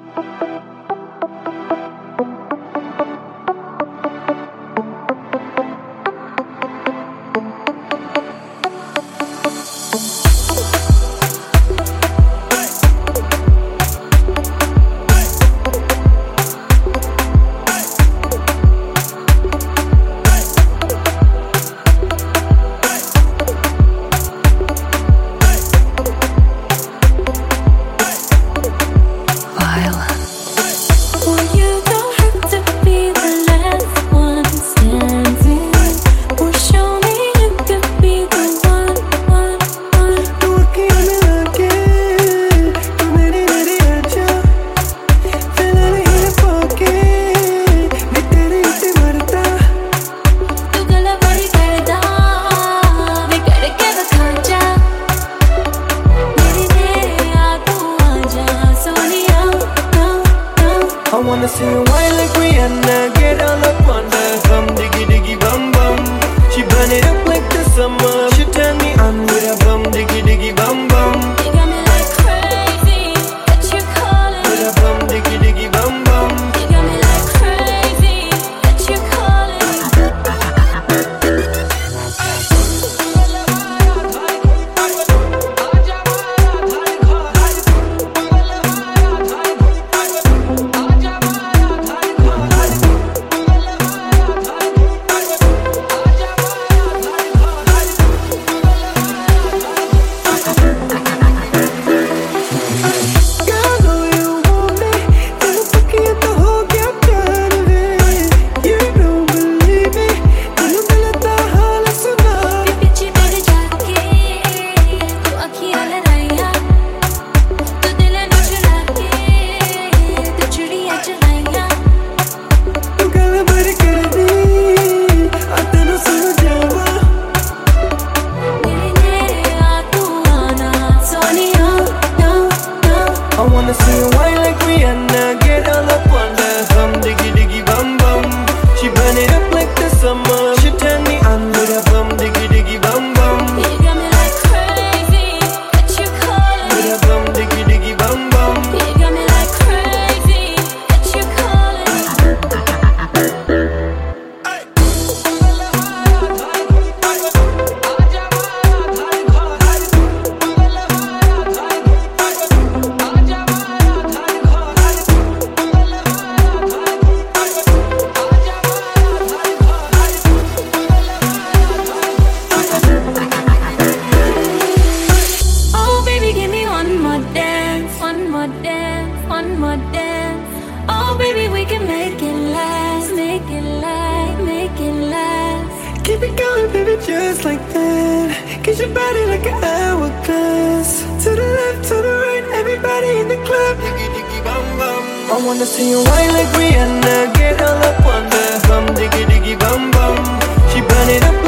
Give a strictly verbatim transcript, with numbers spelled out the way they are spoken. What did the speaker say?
I wanna see you whine like Rihanna, get all up on the bum, diggy diggy bum bum. She burn it up like the summer. She turn me on with a bum, diggy diggy bum bum. You got me like crazy, that you calling. With a bum, diggy diggy bum bum. You got me like crazy, that you calling. I wanna see you whine like Rihanna, get all up on the bum, diggy diggy bum bum. She burn it up like the summer. She turn me on with a bum, diggy diggy bum bum. You got me like crazy, that you calling. With a bum, diggy diggy bum bum. You got me like crazy, that you one more dance. Oh baby, we can make it last, make it last, make it last. Keep it going, baby, just like that. Get your body like an hourglass. To the left, to the right, everybody in the club. Diggy diggy bum bum. I wanna see you whine like Rihanna, get all up on the bum, diggy diggy bum bum. She burn it up.